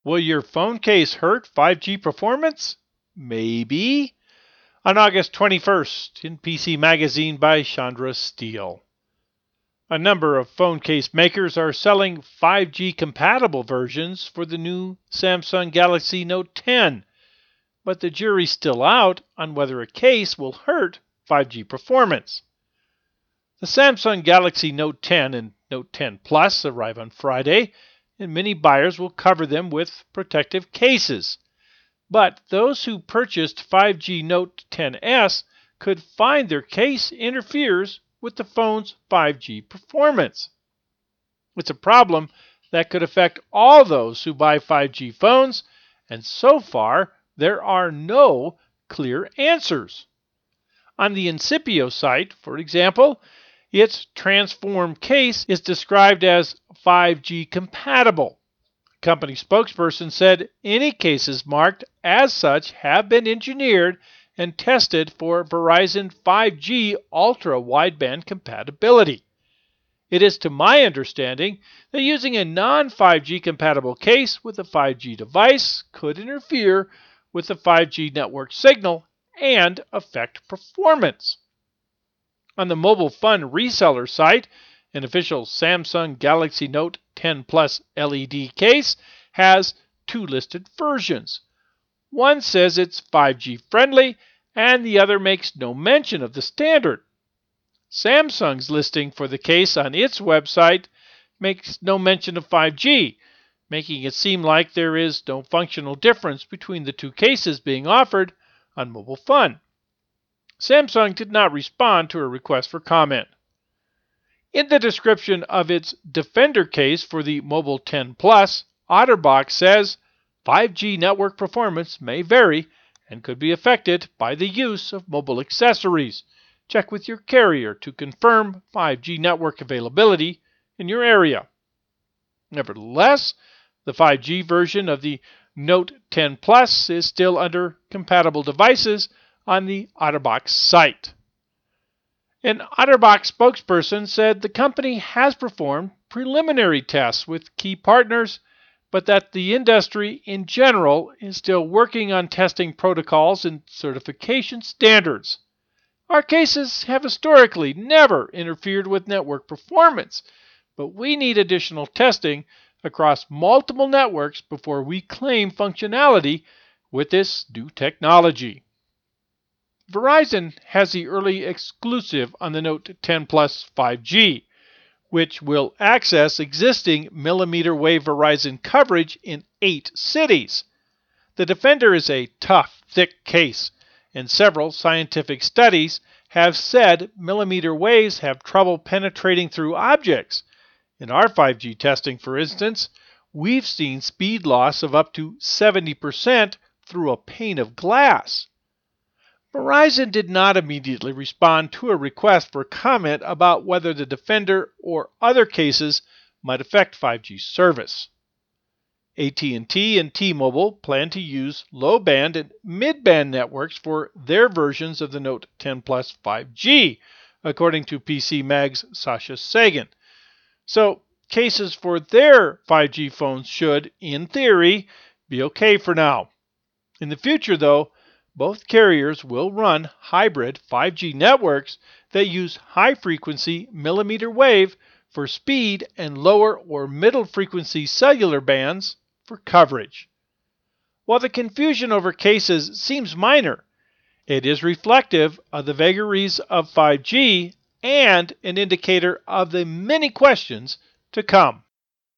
Will your phone case hurt 5G performance? Maybe. On August 21st in PC Magazine by Chandra Steele. A number of phone case makers are selling 5G compatible versions for the new Samsung Galaxy Note 10, but the jury's still out on whether a case will hurt 5G performance. The Samsung Galaxy Note 10 and Note 10 Plus arrive on Friday, and many buyers will cover them with protective cases. But those who purchased 5G Note 10s could find their case interferes with the phone's 5G performance. It's a problem that could affect all those who buy 5G phones, and so far there are no clear answers. On the Incipio site, for example, its transform case is described as 5G compatible. A company spokesperson said any cases marked as such have been engineered and tested for Verizon 5G ultra-wideband compatibility. It is to my understanding that using a non-5G compatible case with a 5G device could interfere with the 5G network signal and affect performance. On the Mobile Fun reseller site, an official Samsung Galaxy Note 10 Plus LED case has two listed versions. One says it's 5G friendly, and the other makes no mention of the standard. Samsung's listing for the case on its website makes no mention of 5G, making it seem like there is no functional difference between the two cases being offered on Mobile Fun. Samsung did not respond to a request for comment. In the description of its Defender case for the Mobile 10 Plus, OtterBox says 5G network performance may vary and could be affected by the use of mobile accessories. Check with your carrier to confirm 5G network availability in your area. Nevertheless, the 5G version of the Note 10 Plus is still under compatible devices on the OtterBox site. An OtterBox spokesperson said the company has performed preliminary tests with key partners, but that the industry in general is still working on testing protocols and certification standards. Our cases have historically never interfered with network performance, but we need additional testing across multiple networks before we claim functionality with this new technology. Verizon has the early exclusive on the Note 10 Plus 5G, which will access existing millimeter wave Verizon coverage in 8 cities. The Defender is a tough, thick case, and several scientific studies have said millimeter waves have trouble penetrating through objects. In our 5G testing, for instance, we've seen speed loss of up to 70% through a pane of glass. Verizon did not immediately respond to a request for comment about whether the Defender or other cases might affect 5G service. AT&T and T-Mobile plan to use low-band and mid-band networks for their versions of the Note 10 Plus 5G, according to PC Mag's Sasha Sagan. So, cases for their 5G phones should, in theory, be okay for now. In the future, though, both carriers will run hybrid 5G networks that use high-frequency millimeter wave for speed and lower or middle-frequency cellular bands for coverage. While the confusion over cases seems minor, it is reflective of the vagaries of 5G and an indicator of the many questions to come.